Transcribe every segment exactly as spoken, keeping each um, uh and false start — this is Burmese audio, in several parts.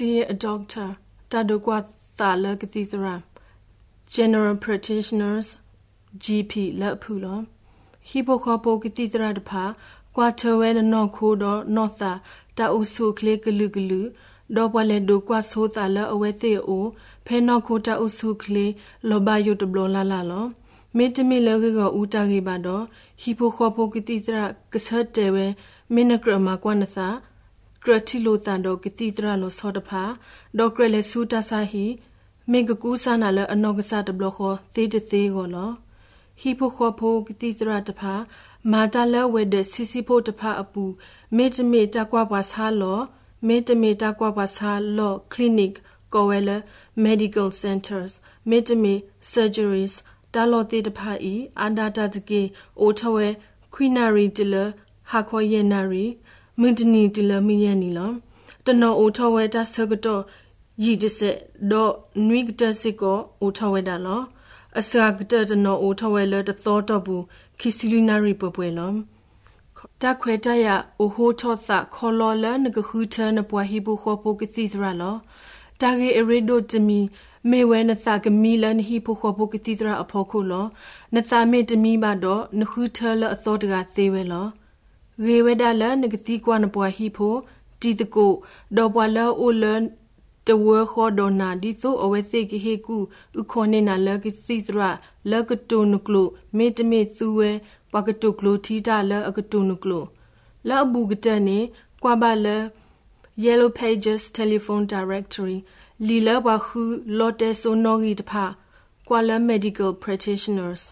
see a doctor တာဒကွာတာလကတိသရာ general practitioners G P လက်ဖူလောဟီပိုခေါပိုကတိသရာတဖာကွာထဝဲနော်ခိုတော့နော့သာတာအုဆုကလေကလူကလူတော့ဘလဲဒိုကွာဆိုတာလအဝဲသေးအိုဖဲနော်ခိုတာအုဆုကလေလောဘယုတဘလလာလာလောမေတမီလောကကဦးတာကြီးပါတော့ဟီပိုခေါပိုကတိသရာကဆတ်တဲဝဲမင်းနကရမကွာနသာကရတီလိုတန်တော့ကတိတရလို့စောတဖာဒေါကရလေဆူတာဆာဟီမေကကူဆာနာလအနောကဆာတဘလခောသေးတသေးကိုလောဟီဖိုခောဖိုကတိတရတဖာမာတာလဝဲတဲ့စီစီဖို့တဖာအပူမေတမေတကွာပါဆာလောမေတမေတကွာပါဆာလောကလီနစ်ကိုဝဲလ medical centers မေတမေ surgeries တာလောတေတဖာဤအာဒါတာတကေအိုထဝဲ quinary တလဟာခောယေနာရီမင်းတနီတလမီယနီလောတနောအိုထဝဲတာဆကတော့ရီတစက်တော့နွိကတစစ်ကိုအိုထဝဲတာလောအစကတတနောအိုထဝဲလတသောတော့ဘူးခီစီလီနာရီပပွဲလောတခွေတရအိုဟိုထောသခေါ်လောလနကခူထနပွားဟီဘူခေါ်ပိုကစီစရလောတာဂေအရီဒိုတမီမေဝဲနသကမီလန်ဟီဖိုခေါ်ပိုကတိတရအဖို့ခုလောနသမေတမီပါတော့နခူထလအသောတကသေးဝဲလောရေဝဒလနဂတိကွာနပွားဟီဖိုတီတကိုဒေါ်ပွာလအိုလန်တဝခေါ်ဒေါ်နာဒီသို့အဝဲသိကဟေကူဥခေါနေနာလကစီစရလကတုနကလိုမေတမေသူဝဲပကတုကလိုထီတာလအကတုနကလိုလအဘူကတနေကွာပါလ Yellow Pages Telephone Directory လီလဘခုလော်တဲဆိုနော်ဂီတဖာကွာလ Medical Practitioners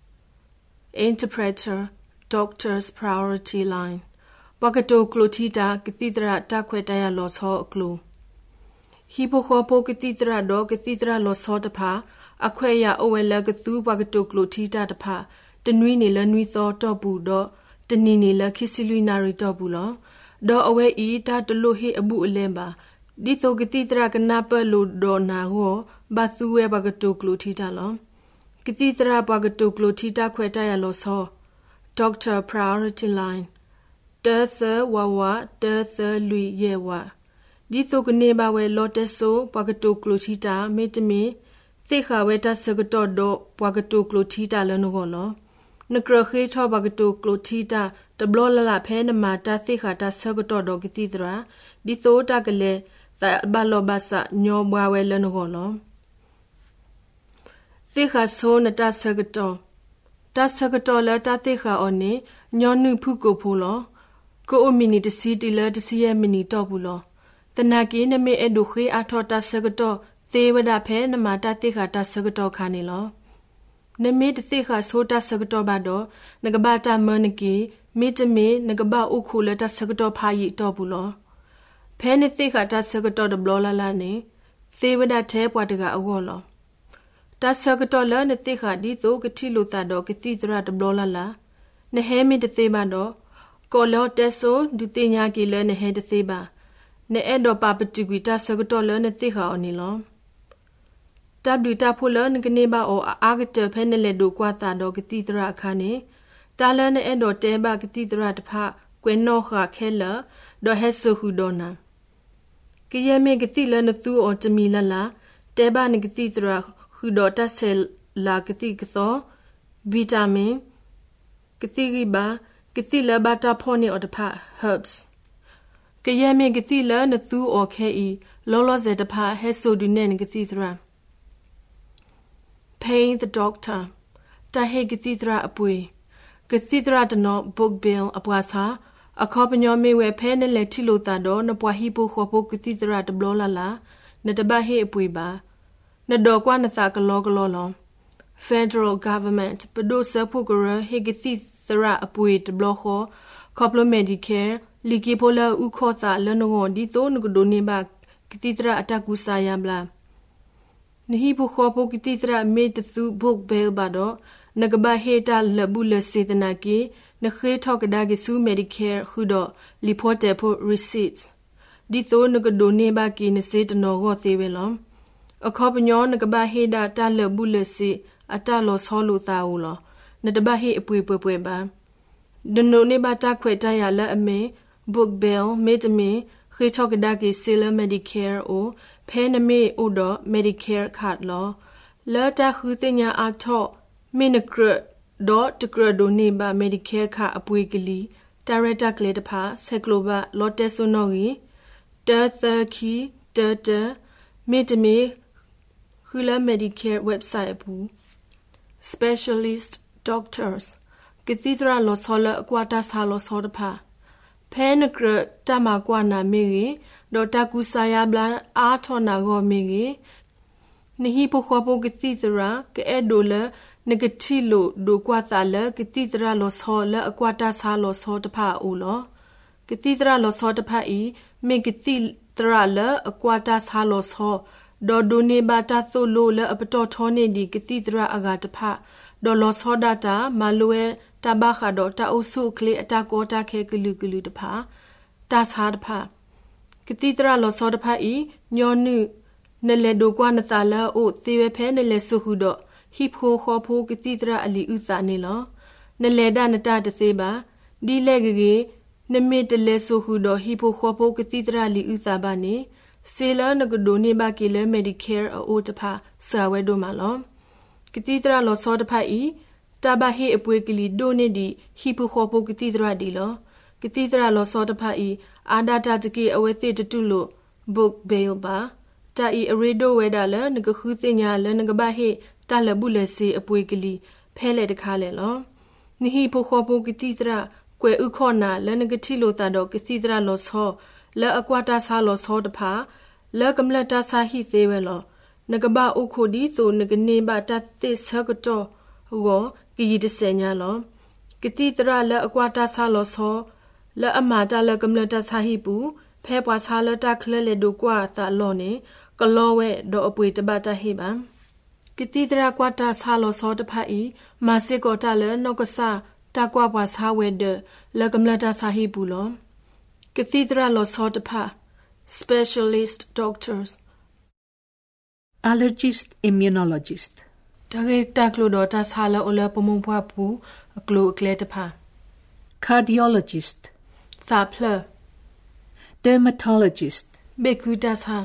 Interpreter Doctor's Priority Line ပကတိုကလိုတီတာကတိတရတခွဲတရလောဆောအကလိုဟီပိုခေါပိုကတိတရတော့ကတိတရလောဆောတဖာအခွဲရအဝဲလကသူပကတိုကလိုတီတာတဖာတနွီနေလနွီသောတော့ဘူးတော့တနီနေလခိစီလူနာရီတော့ဘူးလောတော့အဝဲဤတာတလို့ဟေအမှုအလဲပါဒီသောကတိတရကနာပလို့တော့နာဟောဘသူဝဲပကတိုကလိုတီတာလောကတိတရပကတိုကလိုတီတာခွဲတရလောဆော Doctor Priority Line တဲသဝဝတဲသလူရဲဝဒီသုကနေပါဝဲလော်တက်ဆိုပကတိုကလိုချီတာမေတမီသိခဝဲတဆကတော့တော့ပကတိုကလိုချီတာလနောလောနကရခေထောပကတိုကလိုချီတာတဘလလလဖဲနမာတာသိခတာဆကတော့တော့ကတိတရာဒီသောတာကလေသဘလောဘဆညောဘွားဝဲလနောလောသိခဆိုနတာဆကတော့တာဆကတော့လတာသိခအော်နေညောနုဖုကိုဖိုလောကိုအမီနီတစီတီလာတစီယမီနီတော့ဘူးလောတနာကင်းနမေအဒုခေအထောတာဆကတော့သေဝဒဖဲနမတာတိခတာဆကတော့ခါနေလောနမေတသိခဆိုတာဆကတော့ဘာတော့ငကဘာတာမနကီမိတမေငကဘာဥခုလတာဆကတော့ဖာရီတော့ဘူးလောဖဲနေသိခတာဆကတော့ဒဘလလာလာနေသေဝဒထဲပွားတကအဝေါ်လောတာဆကတော့လနသိခဒီသို့ကတိလိုတာတော့ကတိတရဒဘလလာလာနဟဲမီတသေးပါတော့ကောလောတက်ဆိုဒုတိညာကီလဲနဟဲတသေးပါနေအဲ့တော့ပါပတူကွီတာဆကတော့လဲနေသိခါအနီလောတဘလူတာဖိုလနကနေပါအောအာဂတဖဲနေလေဒိုကွာတာတော့ကတိတရအခါနေတာလဲနေအဲ့တော့တဲပါကတိတရတဖကွယ်နောခခဲလတော့ဟဲဆူဟူဒနာကီယမေကတိလဲနသူအောတမီလလာတဲပါနကတိတရဟူတော့တဆဲလာကတိကသောဗီတာမင်ကတိဂီဘာကတိလဘတာဖောနေအတဖ herbs ကယမေကတိလနသူအောခဲဤလောလောဇေတဖဟဲဆိုဒူနေကတိသရာ pay the doctor တဟေကတိသရာအပွေကတိသရာတနော book bill အပွားစာအခေါပညောမေဝဲဖဲနဲ့လက်ထီလိုတာတော့နပွားဟီပိုခေါ်ပိုကတိသရာတဘလလာလာနတဘဟေအပွေပါနဒေါ်ကွာနသကလောကလောလော Federal Government ပဒိုဆဖုကရဟေကတိသရာအပွေတဘလခော Complementaryလီကီပိုလာဥခောတာလနဝဒီတိုနကဒိုနေဘကတိတရာအတကူစာယမ်လာနဟီဘခောပိုကတိတရာမေတသူဘုတ်ဘဲလ်ဘာဒိုနကဘဟေတာလဘူလစေတနာကီနခေထောကဒါကီဆူမေဒီကဲခုဒိုလီပိုတေပိုရီစီတ်ဒီတိုနကဒိုနေဘကီနစေတနောကိုသေးဝဲလောအခောပညောနကဘဟေတာတာလဘူလစေအတလောဆောလူတာဦးလောနတဘဟေအပွေပွေပွေပါဒနိုနေဘတာခွေတရလအမေbook bill မေတမင်ခ Khitokadaki Sila Medicare o Pename Odo Medicare card law. Lata Hutinya Ato Minacre dot to Gradoniba Medicare card apwigili. Director Gledapa Sekloba Lotesonogi. Derthaki Derta Midame Hula Medicare website apu. Specialist doctors. Cathedral los hola aquatas halos hodapa. Penagre Tamagwana Miri, Dotakusaya Blan Artonago Miri, Nihipo Huapo Cathedra, Keedola, Negatilo, do Quathala, Cathedra los hola aquatas halos hodapa ulo. Cathedra los hodapai, Megathedra aquatas halos ho, Dodone Bata Tholola apatotone di Cathedra agatapa, Dolos hodata, Malue. Tabaha do ta osu kle atakota ke gulu gulu de pa das hard pa Cathedra lo so de pa I nyonu nele do kwa na tala o thewe phe nele su hu do hip ho kho pho Cathedra ali usa ne lo nele da nata de se ba di le ge ne mit de le su hu do hip ho kho pho Cathedra ali usa ba ne sela na do ne ba ke le Medicare o de pa sa we do ma lo Cathedra lo so de pa I Tabahi apwekili done di hipu hopo Cathedra di lo. Cathedra lo sotapa I adata tiki awethe tutulo book bail ba. Ta I aredo wedala nagahuthenya la nagabahe tala bulesi apwekili pele de kale lo. Ni hipu hopo Cathedra kwe ukona la nagatilo tado Cathedra lo so la akwata sa lo sotapa la kamlata sa hi thewe lo. Nagaba ukodi so naganeba tate sagato go Ki desenya lo. Cathedra la aquata salos ho. La amata la gamlata sahibu. Pepwa salata clele do guata lone. Galowe do opwe tabata heba. Cathedra aquata salos ho de pai. Masikota le nogasa. Takwapa sawe de. La gamlata sahibu lo. Cathedra los ho de pa. Specialist doctors. Allergist immunologist. Tage taklo do ta sala ola pomopwa pu aklo kletapa. Cardiologist. Thapla. Dermatologist. Beku dasa.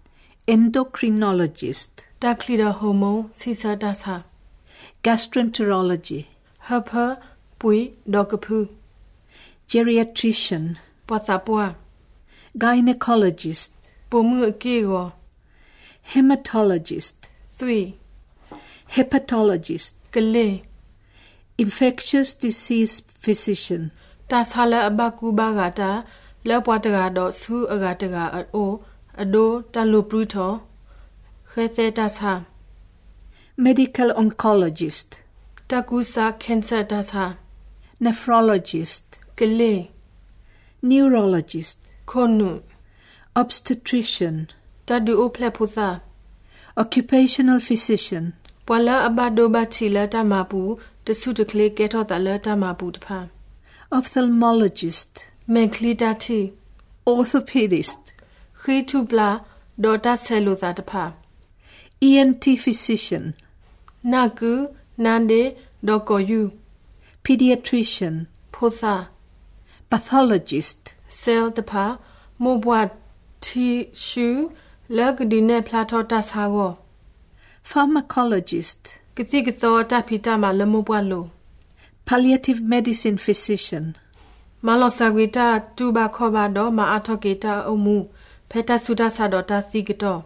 Endocrinologist. Taklida homo sisa dasa. Gastroenterology. Hapa pui dokapu. Geriatrician. Pathapwa. Gynecologist. Pomu akego. Hematologist. Three. Hepatologist. Kale. Infectious disease physician. Tashala abaku bagata. La patagado su agataga at o. Ado talo bruto. Hete tasha. Medical oncologist. Takusa cancer tasha. Nephrologist. Kale. Neurologist. Konu. Obstetrician. Tadu opleputha. Occupational physician. Wala abado batila tamapu. The suitably get out the letter mabutpa. Ophthalmologist. Menklidati. Orthopedist. Hitubla. Dota cellulatapa. E N T physician. Nagu. Nande. Dokoyu. Pediatrician. Potha. Pathologist. Cell tapa. Mobwa tissue. Lagdine plato tashago. Pharmacologist. Kitigitho tapita malamobwalo. Palliative medicine physician. Malosagwita tuba kobado ma atoketa omu. Peta suda sadota thigito.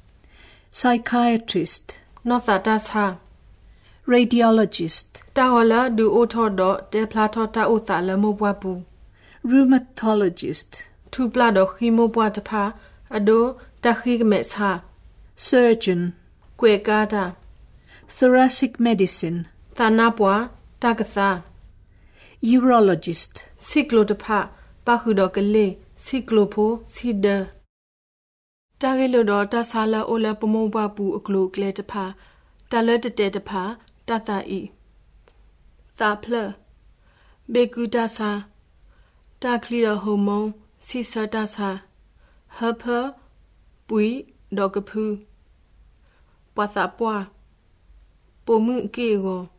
Psychiatrist. Nothatasha. Radiologist. Tahola du otodo de platota utha lamobwapu. Rheumatologist. Tublado himobwatapa. Ado tahigmetsa. Surgeon. Kwekata. Thoracic medicine. Tanapwa. Tagatha. Urologist. Cyclotapa. Bahudokale. Cyclopo. Sida. Tagilodo tasala ola pomobwapu oklo kletapa. Taletapa. Tathai. Thapla. Bekutasa. Taklida homo. Sisa tasa. Hapa. Pui. Dogapu. Pathapwa. Pomu kego.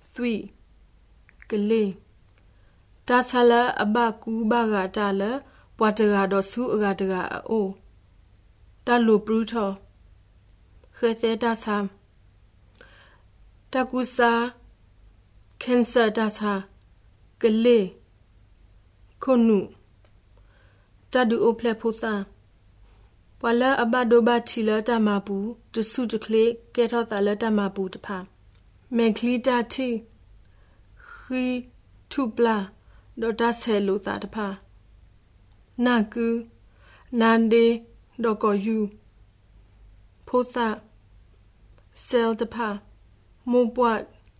Three. Kale. Tasala abaku bagatala. ပွားတကာတော့ဆူအကတကာအိုတလူပရူထောခေသေးတာဆာတကူစာကန်ဆာတာဆာကလေခုနုတဒူအိုဖလက်ဖို့သာပဝလာအဘဒိုဘတီလာတမပူတဆုတကလေကဲထောတာလတမပူတဖာမေခလီတာတီခီထုပလာဒေါ်တာဆဲလိုသာတဖာနာကူနန်ဒေဒေါ်ကိုယူဖိုသာဆဲလတဖာမောပွတ်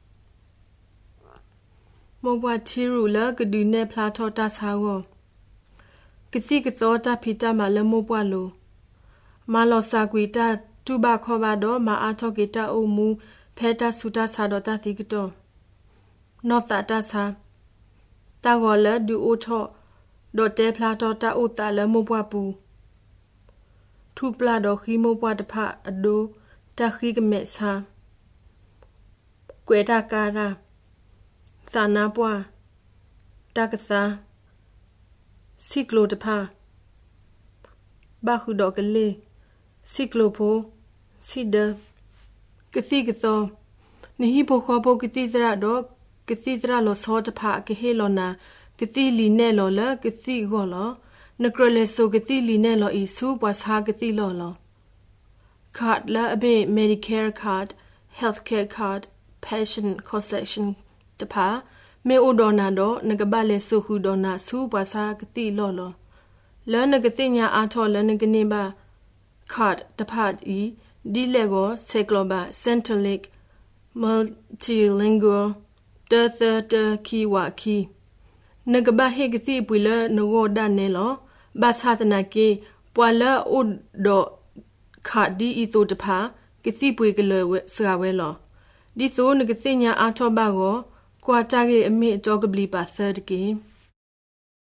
မောပွတ်ချီရူလာကဒူနေဖလာထောတာဆာကိုကတိကသောတာဖီတာမလမောပွတ်လိုမာလောစာကွေတာတူဘခေါ်ပါတော့မာအာထောကေတာအိုမူဖဲတာဆူတာဆာတော့တာတိကတော့နော့တာတာဆာတာဂောလဒူအိုထောဒေါ်တဲဖလာတော့တာအိုတာလမောပွတ်ပူထူပလာတော့ခီမောပွတ်တဖအဒိုတာခီကမဲဆာကွေတာကာရာသာနာပွားတာကသာစီကလိုတဖာဘာခုတော့ကလေးစီကလိုဖိုစီဒကတိကသောနိဟိဘောခေါ်ဘောကတိစရတော့ကတိစရလောစောတဖာကဟေလောနာကတိလီနဲ့လောလကတိဂောလောနကရလေဆိုကတိလီနဲ့လောဤဆူပွားစာကတိလောလောခတ်လာအဘေ Medicare card healthcare card passion concession တဖာမေအိုဒေါ်နာတော့ငကဘလေဆူဟူဒေါ်နာဆူပွားစာကတိလောလောလဲနကတိညာအားထော်လဲနကနေပါခတ်တဖတ်ဤဒီလေကိုဆေကလောဘာ Centralic Multilingual တသတခီဝါခီနကဘဟေကတိပွေလနဂောဒန်နေလောဘာသာတနာကေပွာလာအိုဒိုခတ်ဒီဤတိုတဖာကတိပွေကလေစရာဝဲလောဒီဆိုနကတိညာအားထော်ဘာကိုကွာတာကေအမေအတော်ကပလီပါသတ်ကေ